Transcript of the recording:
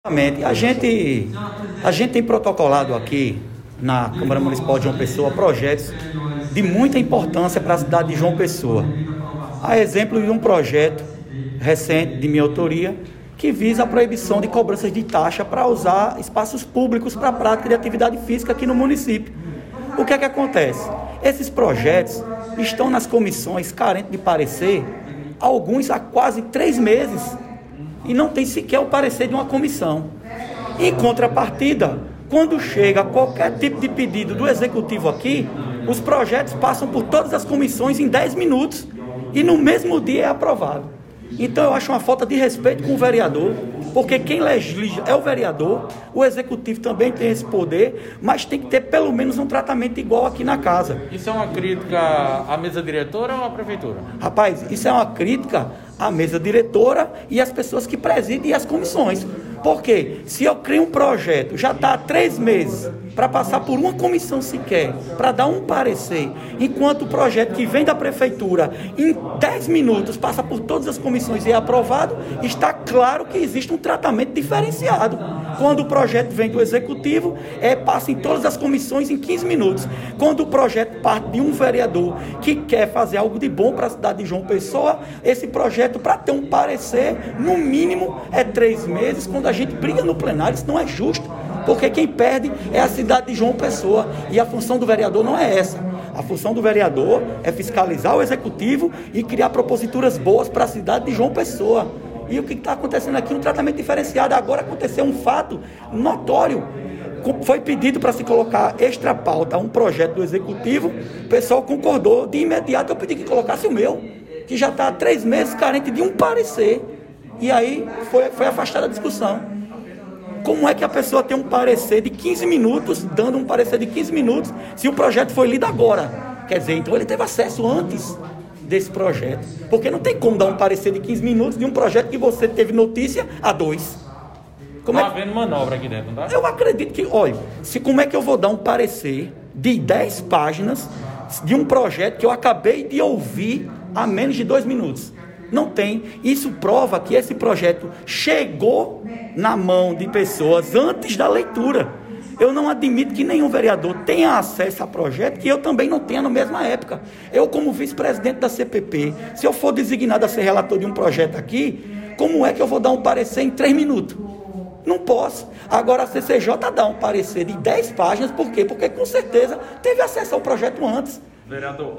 Exatamente. A gente tem protocolado aqui na Câmara Municipal de João Pessoa projetos de muita importância para a cidade de João Pessoa. A exemplo de um projeto recente de minha autoria que visa a proibição de cobranças de taxa para usar espaços públicos para a prática de atividade física aqui no município. O que é que acontece? Esses projetos estão nas comissões carentes de parecer, alguns há quase 3 meses, e não tem sequer o parecer de uma comissão. Em contrapartida, quando chega qualquer tipo de pedido do executivo aqui, os projetos passam por todas as comissões em 10 minutos e no mesmo dia é aprovado. Então eu acho uma falta de respeito com o vereador, porque quem legisla é o vereador, o executivo também tem esse poder, mas tem que ter pelo menos um tratamento igual aqui na casa. Isso é uma crítica à mesa diretora ou à prefeitura? Rapaz, isso é uma crítica à mesa diretora e às pessoas que presidem as comissões. Porque se eu crio um projeto, já está há 3 meses, para passar por uma comissão sequer, para dar um parecer, enquanto o projeto que vem da prefeitura, em 10 minutos, passa por todas as comissões e é aprovado, está claro que existe um tratamento diferenciado. Quando o projeto vem do executivo, passa em todas as comissões em 15 minutos. Quando o projeto parte de um vereador que quer fazer algo de bom para a cidade de João Pessoa, esse projeto, para ter um parecer, no mínimo, é 3 meses. Quando a gente briga no plenário, isso não é justo, porque quem perde é a cidade de João Pessoa, e a função do vereador não é essa. A função do vereador é fiscalizar o executivo e criar proposituras boas para a cidade de João Pessoa. E o que está acontecendo aqui? Um tratamento diferenciado. Agora aconteceu um fato notório. Foi pedido para se colocar extra pauta um projeto do executivo, o pessoal concordou. De imediato eu pedi que colocasse o meu, que já está há 3 meses carente de um parecer. E aí foi afastada a discussão. Como é que a pessoa tem um parecer de 15 minutos, dando um parecer de 15 minutos, se o projeto foi lido agora? Quer dizer, então ele teve acesso antes desse projeto. Porque não tem como dar um parecer de 15 minutos de um projeto que você teve notícia há 2. Está havendo manobra aqui dentro, não está? Eu acredito que, olha, como é que eu vou dar um parecer de 10 páginas de um projeto que eu acabei de ouvir há menos de 2 minutos? Não tem. Isso prova que esse projeto chegou na mão de pessoas antes da leitura. Eu não admito que nenhum vereador tenha acesso a projeto que eu também não tenha na mesma época. Eu, como vice-presidente da CPP, se eu for designado a ser relator de um projeto aqui, como é que eu vou dar um parecer em 3 minutos? Não posso. Agora a CCJ dá um parecer de 10 páginas, por quê? Porque com certeza teve acesso ao projeto antes. Vereador,